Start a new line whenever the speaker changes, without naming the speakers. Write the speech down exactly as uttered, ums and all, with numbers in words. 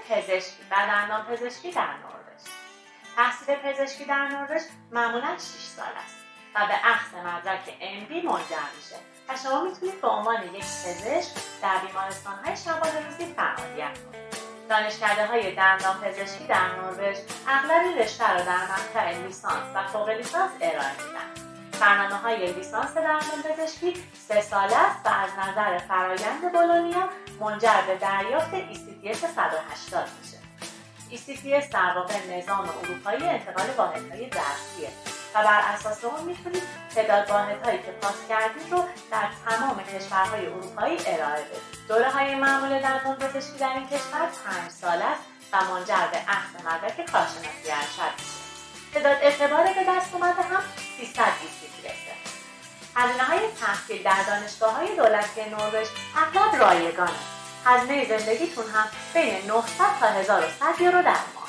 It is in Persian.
پزشکی و دندان پزشکی در نروژ. تحصیل پزشکی در نروژ معمولاً شش سال است و به اخذ مدرک ام دی منجر میشه و شما میتونید به عنوان یک پزشک در بیمارستان‌های شبانه روزی فعالیت کنید. دانشکده‌های دندان پزشکی در نروژ اغلب رشته را در مقطع لیسانس و فوق لیسانس ارائه میدن. برنامه‌های لیسانس دندان پزشکی سه ساله است و از نظر فرایند بولونیا منجر به دریافت ای سی تی اس صد و هشتاد میشه. ای سی تی اس در واقع نظام اروپایی انتقال واحدهای درسیه و بر اساس اون میتونید تعداد واحدهایی که پاس کردید رو در تمام کشورهای اروپایی ارائه بدید. دوره‌های معمول دندان پزشکی در این کشور پنج ساله است و منجر به اخذ مدرک کارشناسی ارشد میشه. تعداد اعتبار به دست اومده هم سیصد ای سی تی اس. هزینه‌های تحصیل در دانشگاه‌های دولتی نروژ اغلب رایگانه. هزینه زندگیتون هم بین نهصد تا هزار و صد یورو در ماه.